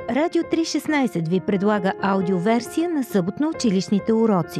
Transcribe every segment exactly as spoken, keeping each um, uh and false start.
Радио три шестнайсет ви предлага аудиоверсия на съботно-училищните уроци.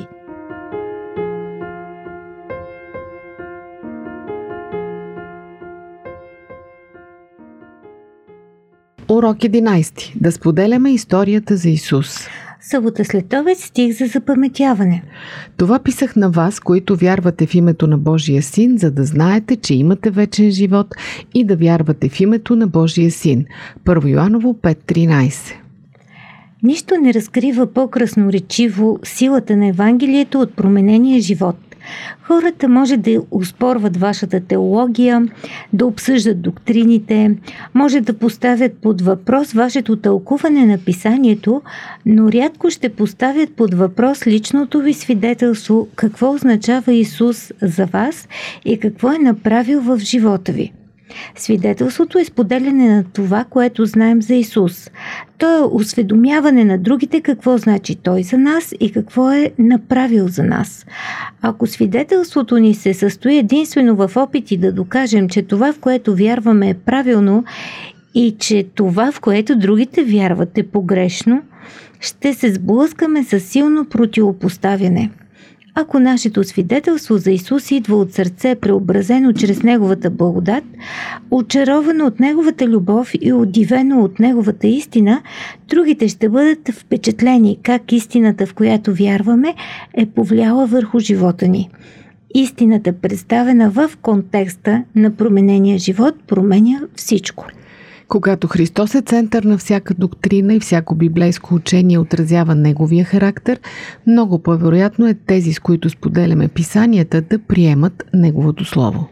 Урок единайсети. Да споделяме историята за Исус. Събота след обед, стих за запаметяване. Това писах на вас, които вярвате в името на Божия Син, за да знаете, че имате вечен живот и да вярвате в името на Божия Син. Първо Йоаново пет тринайсет. Нищо не разкрива по-красноречиво силата на Евангелието от променения живот. Хората може да оспорват вашата теология, да обсъждат доктрините, може да поставят под въпрос вашето тълкуване на писанието, но рядко ще поставят под въпрос личното ви свидетелство какво означава Исус за вас и какво е направил в живота ви. Свидетелството е споделяне на това, което знаем за Исус. То е осведомяване на другите какво значи Той за нас и какво е направил за нас. Ако свидетелството ни се състои единствено в опити да докажем, че това, в което вярваме, е правилно и че това, в което другите вярват, е погрешно, ще се сблъскаме с силно противопоставяне. Ако нашето свидетелство за Исус идва от сърце, преобразено чрез Неговата благодат, очаровано от Неговата любов и удивено от Неговата истина, другите ще бъдат впечатлени как истината, в която вярваме, е повлияла върху живота ни. Истината, представена в контекста на променения живот, променя всичко. Когато Христос е център на всяка доктрина и всяко библейско учение отразява Неговия характер, много по-вероятно е тези, с които споделяме писанията, да приемат Неговото Слово.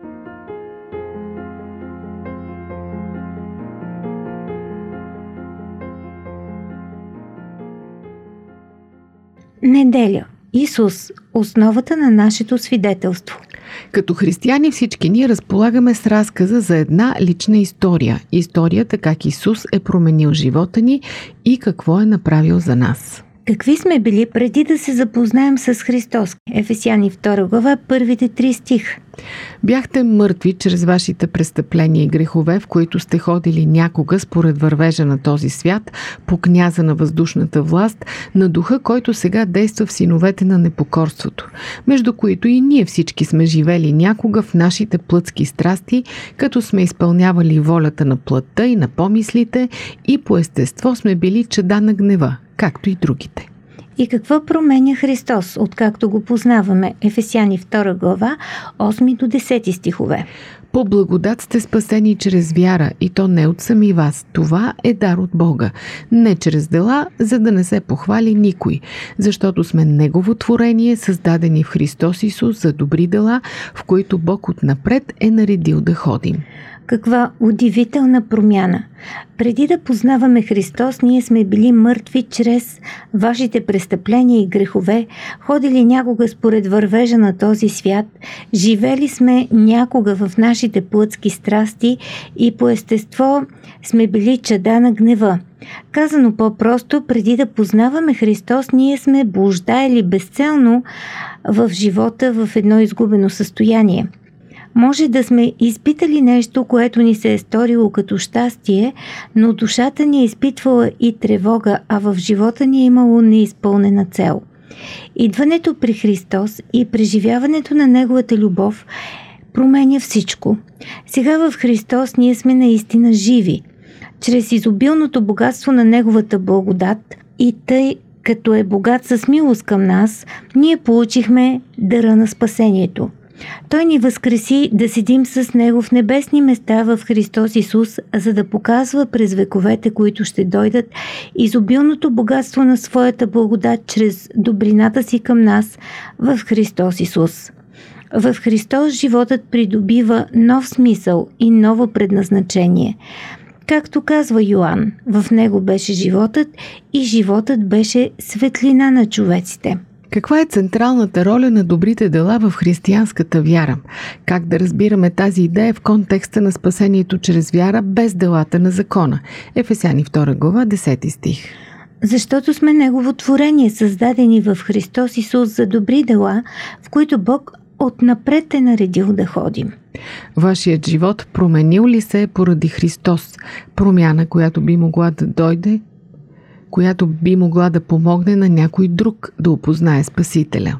Неделя. Исус – основата на нашето свидетелство. Като християни всички ние разполагаме с разказа за една лична история. Историята как Исус е променил живота ни и какво е направил за нас. Какви сме били преди да се запознаем с Христос? Ефесяни втора глава, първите три стих. Бяхте мъртви чрез вашите престъпления и грехове, в които сте ходили някога според вървежа на този свят, по княза на въздушната власт, на духа, който сега действа в синовете на непокорството, между които и ние всички сме живели някога в нашите плътски страсти, като сме изпълнявали волята на плътта и на помислите и по естество сме били чада на гнева, както и другите. И какво променя Христос, откакто го познаваме? Ефесяни втора глава, осми до десети стихове. По благодат сте спасени чрез вяра, и то не от сами вас. Това е дар от Бога. Не чрез дела, за да не се похвали никой, защото сме Негово творение, създадени в Христос Исус за добри дела, в които Бог отнапред е наредил да ходим. Каква удивителна промяна! Преди да познаваме Христос, ние сме били мъртви чрез вашите престъпления и грехове, ходили някога според вървежа на този свят, живели сме някога в нашите плътски страсти и по естество сме били чада на гнева. Казано по-просто, преди да познаваме Христос, ние сме блуждаели безцелно в живота в едно изгубено състояние. Може да сме изпитали нещо, което ни се е сторило като щастие, но душата ни е изпитвала и тревога, а в живота ни е имало неизпълнена цел. Идването при Христос и преживяването на Неговата любов променя всичко. Сега в Христос ние сме наистина живи. Чрез изобилното богатство на Неговата благодат и тъй като е богат с милост към нас, ние получихме дара на спасението. Той ни възкреси да седим с Него в небесни места в Христос Исус, за да показва през вековете, които ще дойдат, изобилното богатство на своята благодат чрез добрината си към нас в Христос Исус. В Христос животът придобива нов смисъл и ново предназначение. Както казва Йоан, в Него беше животът и животът беше светлина на човеците. Каква е централната роля на добрите дела в християнската вяра? Как да разбираме тази идея в контекста на спасението чрез вяра без делата на закона? Ефесяни втора глава, десети стих. Защото сме Негово творение, създадени в Христос Исус за добри дела, в които Бог отнапред е наредил да ходим. Вашият живот променил ли се поради Христос? Промяна, която би могла да дойде, която би могла да помогне на някой друг да опознае Спасителя.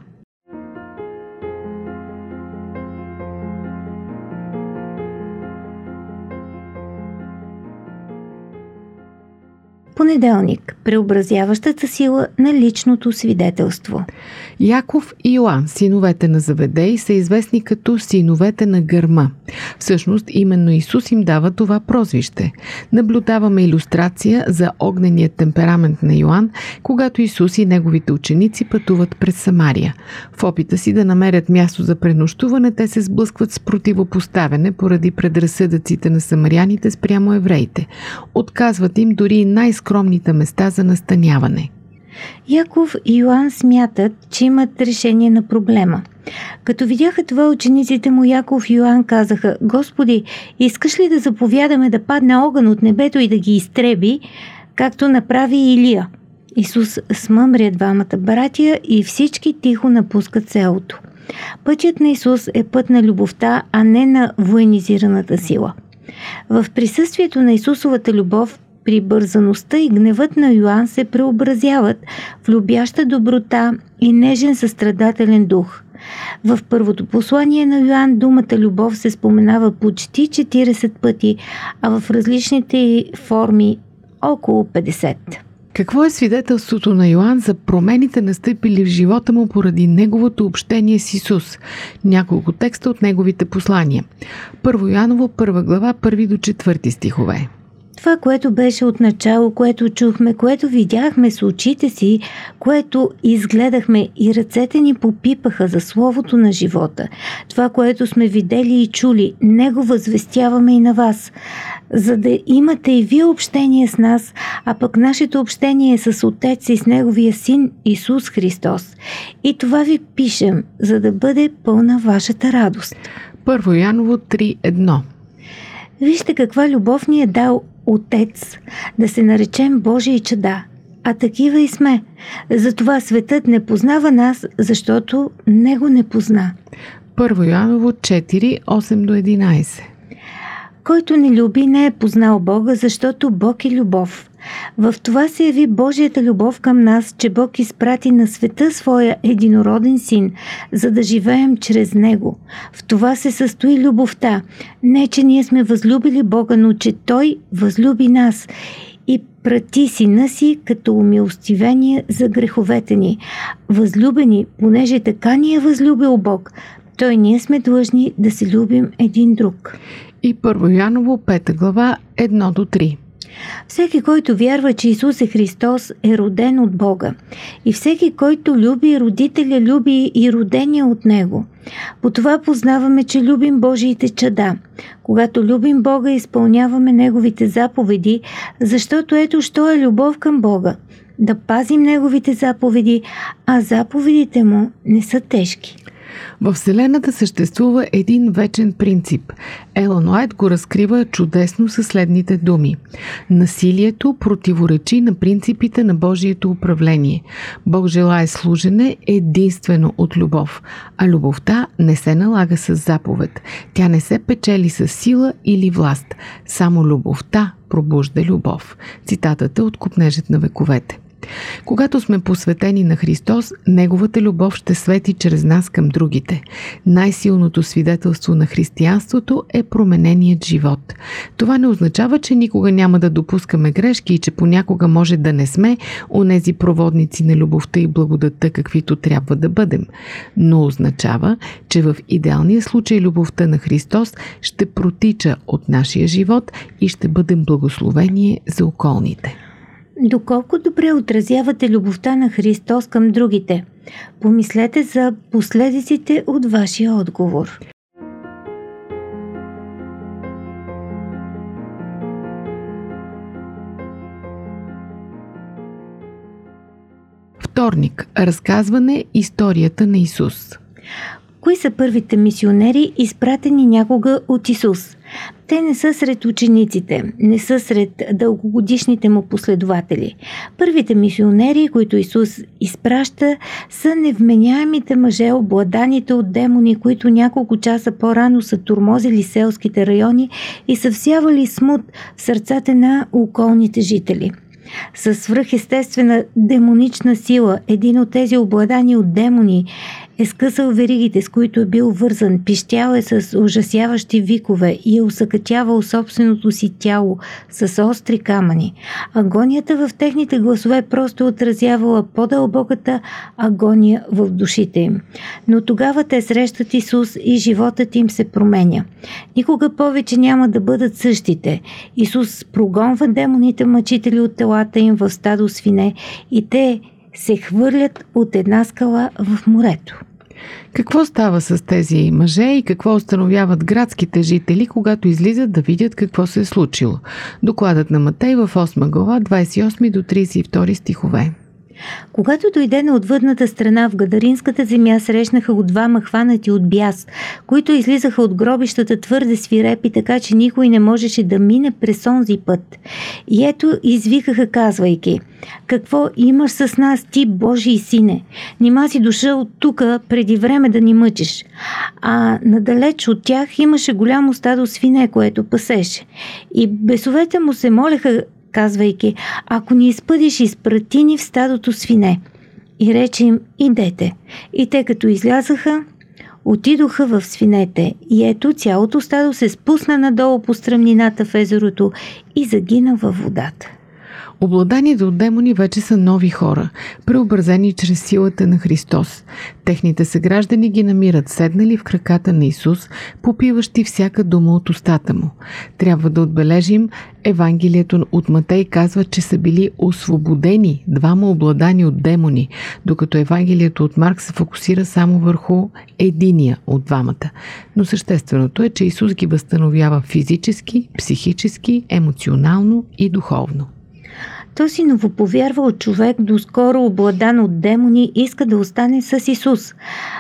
Понеделник. Преобразяващата сила на личното свидетелство. Яков и Йоан, синовете на Заведей, са известни като синовете на гърма. Всъщност, именно Исус им дава това прозвище. Наблюдаваме илюстрация за огнения темперамент на Йоан, когато Исус и неговите ученици пътуват през Самария. В опита си да намерят място за пренощуване, те се сблъскват с противопоставяне поради предразсъдъците на самаряните спрямо евреите. Отказват им дори най-скромните места за настаняване. Яков и Йоан смятат, че имат решение на проблема. Като видяха това, учениците му Яков и Йоан казаха: Господи, искаш ли да заповядаме да падне огън от небето и да ги изтреби, както направи Илия? Исус смъмря двамата братя и всички тихо напускат селото. Пътят на Исус е път на любовта, а не на военизираната сила. В присъствието на Исусовата любов, прибързаността и гневът на Йоан се преобразяват в любяща доброта и нежен състрадателен дух. В първото послание на Йоан думата любов се споменава почти четиридесет пъти, а в различните форми около петдесет. Какво е свидетелството на Йоан за промените, настъпили в живота му поради неговото общение с Исус? Няколко текста от неговите послания. Първо Йоаново, първа глава, първи до четвърти стихове. Това, което беше отначало, което чухме, което видяхме с очите си, което изгледахме и ръцете ни попипаха за словото на живота. Това, което сме видели и чули, него възвестяваме и на вас, за да имате и вие общение с нас, а пък нашето общение е с Отец и с Неговия Син Исус Христос. И това ви пишем, за да бъде пълна вашата радост. Първо Йоаново три едно. Вижте каква любов ни е дал Отец, да се наречем Божии чада, а такива и сме. Затова светът не познава нас, защото Него не позна. Първо Йоаново четири осем до единайсет. Който не люби, не е познал Бога, защото Бог е любов. В това се яви Божията любов към нас, че Бог изпрати на света своя единороден син, за да живеем чрез него. В това се състои любовта. Не, че ние сме възлюбили Бога, но че Той възлюби нас и прати сина си като умилостивение за греховете ни. Възлюбени, понеже така ни е възлюбил Бог, Той ние сме длъжни да се любим един друг. И Първо Йоаново пета глава едно до три. Всеки, който вярва, че Исус е Христос, е роден от Бога. И всеки, който люби родителя, люби и родения от Него. По това познаваме, че любим Божиите чада. Когато любим Бога, изпълняваме Неговите заповеди, защото ето що е любов към Бога. Да пазим Неговите заповеди, а заповедите Му не са тежки. Във Вселената съществува един вечен принцип. Елън Уайт го разкрива чудесно със следните думи. Насилието противоречи на принципите на Божието управление. Бог желае служене единствено от любов, а любовта не се налага с заповед. Тя не се печели с сила или власт. Само любовта пробужда любов. Цитатът е от Копнежът на вековете. Когато сме посветени на Христос, Неговата любов ще свети чрез нас към другите. Най-силното свидетелство на християнството е промененият живот. Това не означава, че никога няма да допускаме грешки и че понякога може да не сме онези проводници на любовта и благодатта, каквито трябва да бъдем. Но означава, че в идеалния случай любовта на Христос ще протича от нашия живот и ще бъдем благословение за околните. Доколко добре отразявате любовта на Христос към другите? Помислете за последиците от вашия отговор. Вторник. Разказване историята на Исус. Кои са първите мисионери, изпратени някога от Исус? Те не са сред учениците, не са сред дългогодишните му последователи. Първите мисионери, които Исус изпраща, са невменяемите мъже, обладаните от демони, които няколко часа по-рано са тормозили селските райони и са всявали смут в сърцата на околните жители. Със свръхестествена демонична сила, един от тези обладани от демони е скъсал веригите, с които е бил вързан, пищял е с ужасяващи викове и е усъкътявал собственото си тяло с остри камъни. Агонията в техните гласове просто отразявала по-дълбоката агония в душите им. Но тогава те срещат Исус и животът им се променя. Никога повече няма да бъдат същите. Исус прогонва демоните мъчители от телата им в стадо свине и те се хвърлят от една скала в морето. Какво става с тези мъже и какво установяват градските жители, когато излизат да видят какво се е случило? Докладът на Матей в осма глава, двадесет и осми до тридесет и втори стихове. Когато дойде на отвъдната страна в Гадаринската земя, срещнаха го двама хванати от бяс, които излизаха от гробищата твърде свирепи, така че никой не можеше да мине през онзи път. И ето извикаха, казвайки: „Какво имаш с нас, ти, Божий сине? Нима си дошъл тука преди време да ни мъчиш?“ А надалеч от тях имаше голямо стадо свине, което пасеше. И бесовете му се молеха, казвайки: „Ако ни изпъдиш, изпрати ни в стадото свине.“ И рече им: „Идете.“ И те като излязаха, отидоха в свинете. И ето цялото стадо се спусна надолу по стръмнината в езерото и загина във водата. Обладаните от демони вече са нови хора, преобразени чрез силата на Христос. Техните съграждани ги намират седнали в краката на Исус, попиващи всяка дума от устата му. Трябва да отбележим, Евангелието от Матей казва, че са били освободени двама обладани от демони, докато Евангелието от Марк се фокусира само върху единия от двамата. Но същественото е, че Исус ги възстановява физически, психически, емоционално и духовно. Този новоповярвал човек, доскоро обладан от демони, иска да остане с Исус.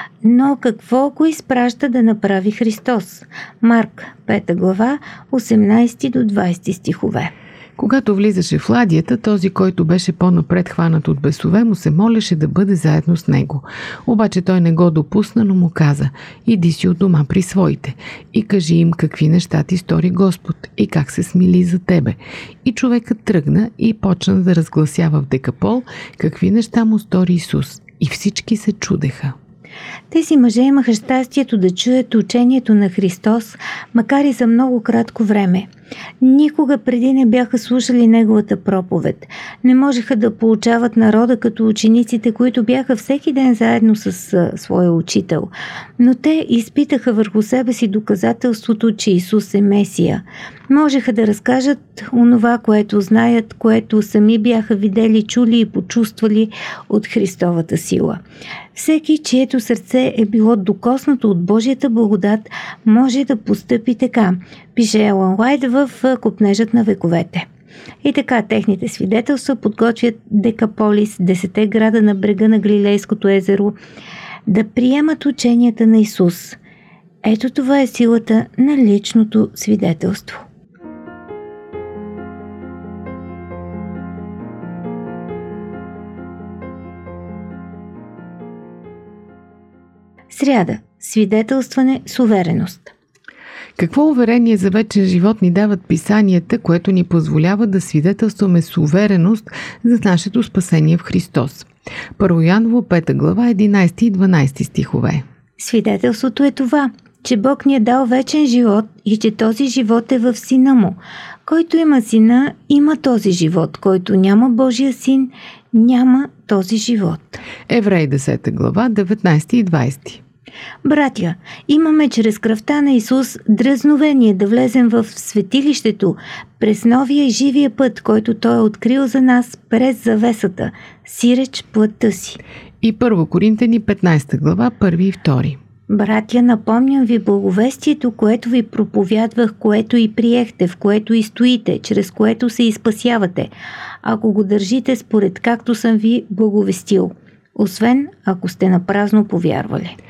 Но какво го изпраща да направи Христос? Марк, пета глава, осемнадесети до двадесети стихове. Когато влизаше в ладията, този, който беше по-напред хванат от бесове, му се молеше да бъде заедно с него. Обаче той не го допусна, но му каза: „Иди си от дома при своите и кажи им какви неща ти стори Господ и как се смили за тебе.“ И човекът тръгна и почна да разгласява в Декапол какви неща му стори Исус. И всички се чудеха. Тези мъже имаха щастието да чуят учението на Христос, макар и за много кратко време. Никога преди не бяха слушали неговата проповед. Не можеха да получават народа като учениците, които бяха всеки ден заедно с а, своя учител. Но те изпитаха върху себе си доказателството, че Исус е Месия. Можеха да разкажат онова, което знаят, което сами бяха видели, чули и почувствали от Христовата сила. Всеки, чието сърце е било докоснато от Божията благодат, може да постъпи така, пише Елън Уайт в Копнежът на вековете. И така техните свидетелства подготвят Декаполис, десете града на брега на Галилейското езеро, да приемат ученията на Исус. Ето това е силата на личното свидетелство. Сряда. Свидетелстване с увереност. Какво уверение за вечен живот ни дават писанията, което ни позволява да свидетелстваме с увереност за нашето спасение в Христос? Първо Яново, пета глава, единадесети и дванадесети стихове. Свидетелството е това, че Бог ни е дал вечен живот и че този живот е в Сина Му. Който има Сина, има този живот. Който няма Божия Син, няма този живот. Евреи, десета глава, деветнадесети и двадесети. Братя, имаме чрез кръвта на Исус дръзновение да влезем в светилището през новия и живия път, който Той е открил за нас през завесата, сиреч плътта си. И първо Коринтяни, петнадесета глава, първи и втори. Братя, напомням ви благовестието, което ви проповядвах, което и приехте, в което и стоите, чрез което се изпасявате, ако го държите според както съм ви благовестил, освен ако сте напразно повярвали.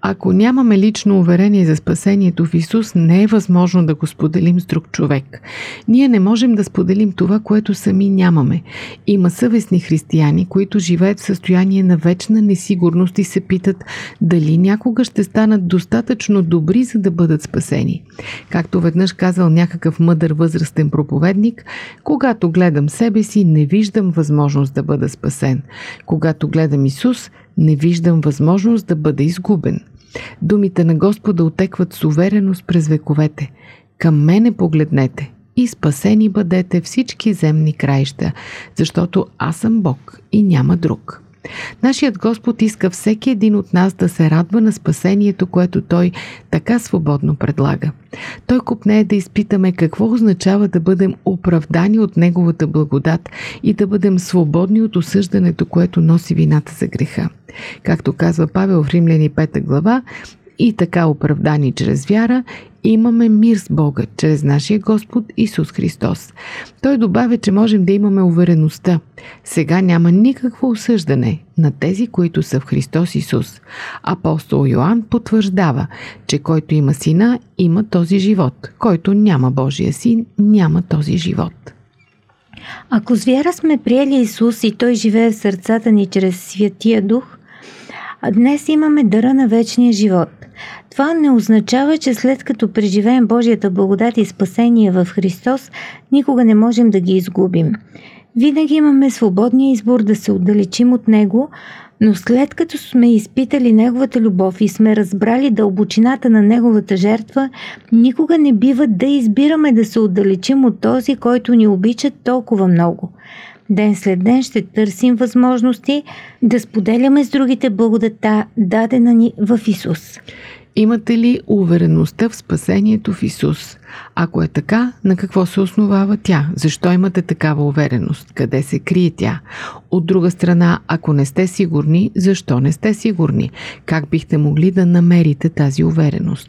Ако нямаме лично уверение за спасението в Исус, не е възможно да го споделим с друг човек. Ние не можем да споделим това, което сами нямаме. Има съвестни християни, които живеят в състояние на вечна несигурност и се питат дали някога ще станат достатъчно добри, за да бъдат спасени. Както веднъж казал някакъв мъдър възрастен проповедник, когато гледам себе си, не виждам възможност да бъда спасен. Когато гледам Исус, не виждам възможност да бъда изгубен. Думите на Господа отекват с увереност през вековете. Към мене погледнете и спасени бъдете всички земни краища, защото аз съм Бог и няма друг. Нашият Господ иска всеки един от нас да се радва на спасението, което Той така свободно предлага. Той копнее да изпитаме какво означава да бъдем оправдани от Неговата благодат и да бъдем свободни от осъждането, което носи вината за греха. Както казва Павел в Римляни пета глава, и така оправдани чрез вяра, имаме мир с Бога, чрез нашия Господ Исус Христос. Той добавя, че можем да имаме увереността. Сега няма никакво осъждане на тези, които са в Христос Исус. Апостол Йоан потвърждава, че който има сина, има този живот. Който няма Божия син, няма този живот. Ако с вяра сме приели Исус и Той живее в сърцата ни чрез Святия Дух, а днес имаме дара на вечния живот. Това не означава, че след като преживеем Божията благодат и спасение в Христос, никога не можем да ги изгубим. Винаги имаме свободния избор да се отдалечим от Него, но след като сме изпитали Неговата любов и сме разбрали дълбочината на Неговата жертва, никога не бива да избираме да се отдалечим от този, който ни обича толкова много. Ден след ден ще търсим възможности да споделяме с другите благодата, дадена ни в Исус. Имате ли увереността в спасението в Исус? Ако е така, на какво се основава тя? Защо имате такава увереност? Къде се крие тя? От друга страна, ако не сте сигурни, защо не сте сигурни? Как бихте могли да намерите тази увереност?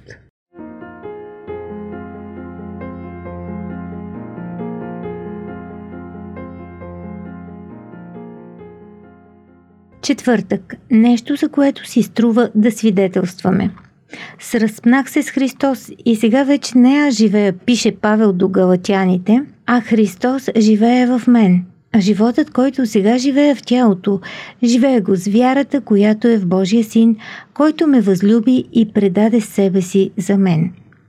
Четвъртък. Нещо, за което си струва да свидетелстваме. Сразпнах се с Христос и сега вече не аз живея, пише Павел до галатяните, а Христос живее в мен. А животът, който сега живее в тялото, живее го с вярата, която е в Божия Син, който ме възлюби и предаде себе си за мен.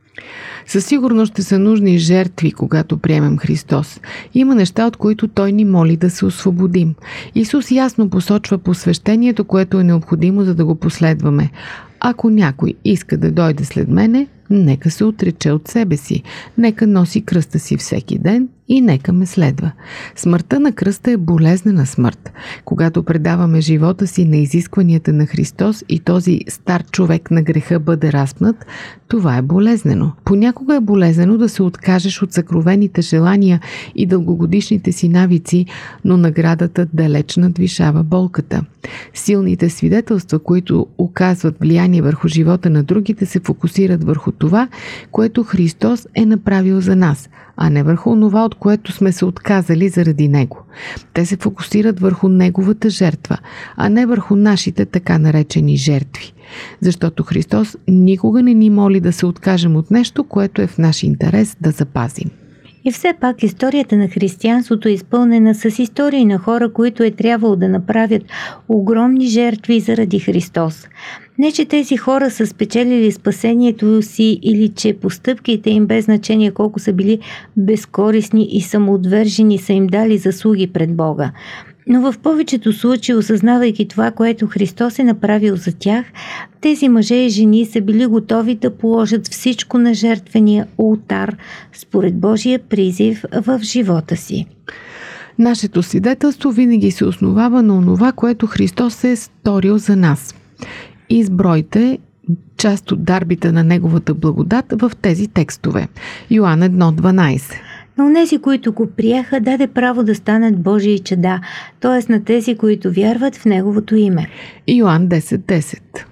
Със сигурност ще са нужни жертви, когато приемем Христос. Има неща, от които Той ни моли да се освободим. Исус ясно посочва посвещението, което е необходимо, за да го последваме. Ако някой иска да дойде след мене, нека се отрече от себе си, нека носи кръста си всеки ден и нека ме следва. Смъртта на кръста е болезнена смърт. Когато предаваме живота си на изискванията на Христос и този стар човек на греха бъде разпнат, това е болезнено. Понякога е болезнено да се откажеш от съкровените желания и дългогодишните си навици, но наградата далеч надвишава болката. Силните свидетелства, които оказват влияние върху живота на другите, се фокусират върху това, което Христос е направил за нас, а не върху онова, от което сме се отказали заради Него. Те се фокусират върху Неговата жертва, а не върху нашите така наречени жертви. Защото Христос никога не ни моли да се откажем от нещо, което е в наш интерес да запазим. И все пак историята на християнството е изпълнена с истории на хора, които е трябвало да направят огромни жертви заради Христос. Не, че тези хора са спечелили спасението си или че постъпките им без значение колко са били безкорисни и самоотвержени са им дали заслуги пред Бога. Но в повечето случаи, осъзнавайки това, което Христос е направил за тях, тези мъже и жени са били готови да положат всичко на жертвения олтар, според Божия призив в живота си. Нашето свидетелство винаги се основава на онова, което Христос е сторил за нас. Избройте част от дарбите на Неговата благодат в тези текстове. Йоан едно дванайсет. На онези, които го приеха, даде право да станат Божии чада, т.е. на тези, които вярват в Неговото име. Йоан десет десет.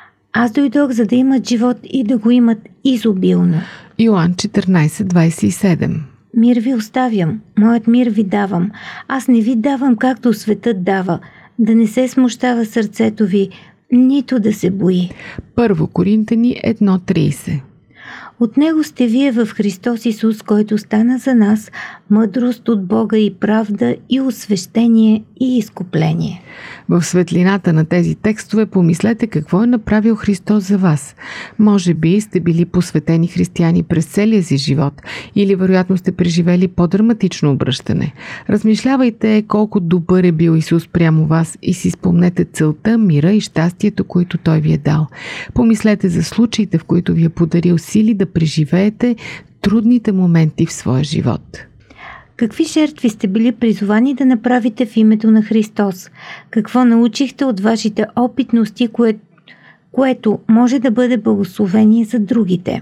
Аз дойдох, за да имат живот и да го имат изобилно. Йоан четиринайсет двайсет и седем. Мир ви оставям, моят мир ви давам. Аз не ви давам както светът дава, да не се смущава сърцето ви, нито да се бои. Първо Коринтяни едно трийсет. От него сте вие в Христос Исус, който стана за нас мъдрост от Бога и правда и освещение и изкупление. В светлината на тези текстове помислете какво е направил Христос за вас. Може би сте били посветени християни през целия си живот или вероятно сте преживели по-драматично обръщане. Размишлявайте колко добър е бил Исус прямо вас и си спомнете целта, мира и щастието, които Той ви е дал. Помислете за случаите, в които ви е подарил сили да преживеете трудните моменти в своя живот. Какви жертви сте били призовани да направите в името на Христос? Какво научихте от вашите опитности, кое, което може да бъде благословение за другите?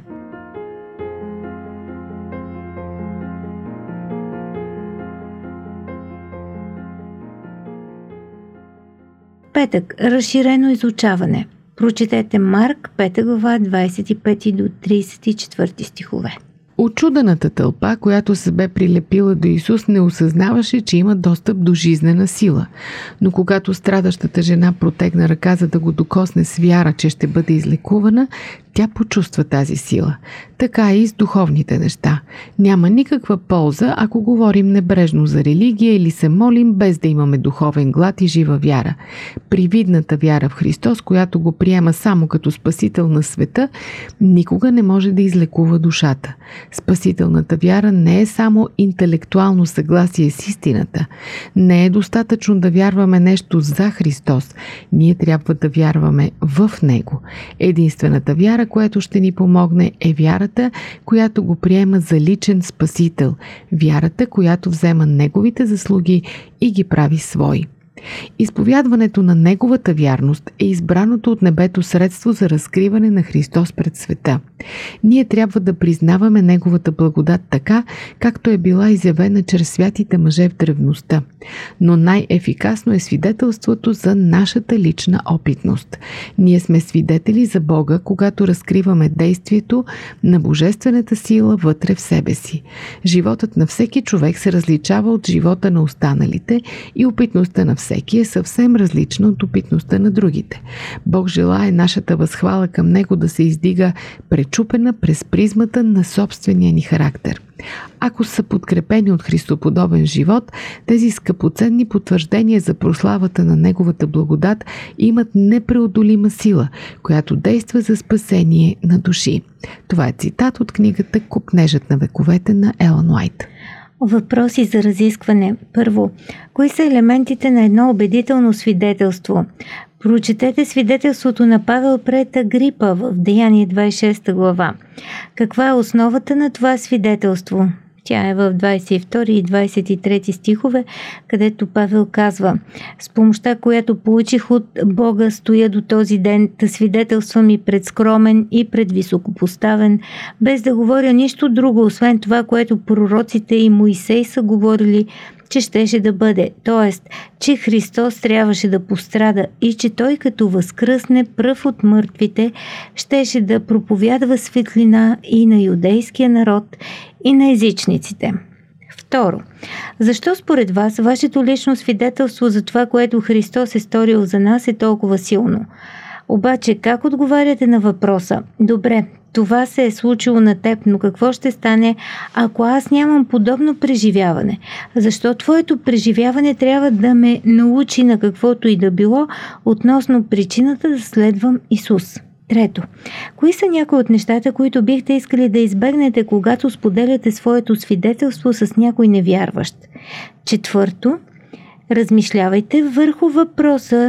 Петък. Разширено изучаване. Прочетете Марк, пета глава, двадесет и пети до тридесет и четвърти стихове. Очудената тълпа, която се бе прилепила до Исус, не осъзнаваше, че има достъп до жизнена сила. Но когато страдащата жена протегна ръка, за да го докосне с вяра, че ще бъде излекувана, тя почувства тази сила. Така и с духовните неща. Няма никаква полза, ако говорим небрежно за религия или се молим без да имаме духовен глад и жива вяра. Привидната вяра в Христос, която го приема само като спасител на света, никога не може да излекува душата. Спасителната вяра не е само интелектуално съгласие с истината. Не е достатъчно да вярваме нещо за Христос. Ние трябва да вярваме в Него. Единствената вяра, което ще ни помогне, е вярата, която го приема за личен спасител. Вярата, която взема Неговите заслуги и ги прави свои. Изповядването на Неговата вярност е избраното от небето средство за разкриване на Христос пред света. Ние трябва да признаваме Неговата благодат така, както е била изявена чрез святите мъже в древността. Но най-ефикасно е свидетелството за нашата лична опитност. Ние сме свидетели за Бога, когато разкриваме действието на божествената сила вътре в себе си. Животът на всеки човек се различава от живота на останалите и опитността на всеки е съвсем различна от опитността на другите. Бог желае нашата възхвала към Него да се издига пречупена през призмата на собствения ни характер. Ако са подкрепени от христоподобен живот, тези скъпоценни потвърждения за прославата на Неговата благодат имат непреодолима сила, която действа за спасение на души. Това е цитат от книгата "Копнежът на вековете" на Елън Уайт. Въпроси за разискване. Първо, кои са елементите на едно убедително свидетелство? Прочетете свидетелството на Павел пред Агрипа в Деяние двадесет и шеста глава. Каква е основата на това свидетелство? Тя е в двадесет и втори и двадесет и трети стихове, където Павел казва: с помощта, която получих от Бога, стоя до този ден, да свидетелствам и пред скромен и пред високопоставен, без да говоря нищо друго, освен това, което пророците и Моисей са говорили, че щеше да бъде, т.е. че Христос трябваше да пострада и че Той, като възкръсне пръв от мъртвите, щеше да проповядва светлина и на юдейския народ, и на езичниците. Второ, защо според вас вашето лично свидетелство за това, което Христос е сторил за нас, е толкова силно? Обаче, как отговаряте на въпроса: добре, това се е случило на теб, но какво ще стане, ако аз нямам подобно преживяване? Защо твоето преживяване трябва да ме научи на каквото и да било относно причината да следвам Исус? Трето, кои са някои от нещата, които бихте искали да избегнете, когато споделяте своето свидетелство с някой невярващ? Четвърто, размишлявайте върху въпроса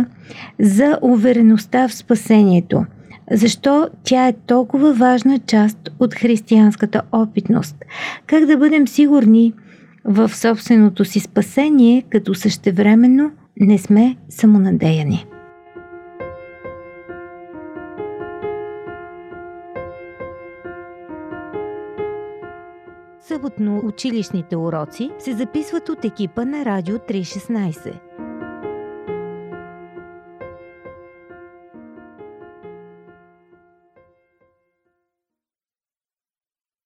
за увереността в спасението. Защо тя е толкова важна част от християнската опитност? Как да бъдем сигурни в собственото си спасение, като същевременно не сме самонадеяни? Съботно училищните уроци се записват от екипа на Радио триста и шестнадесет.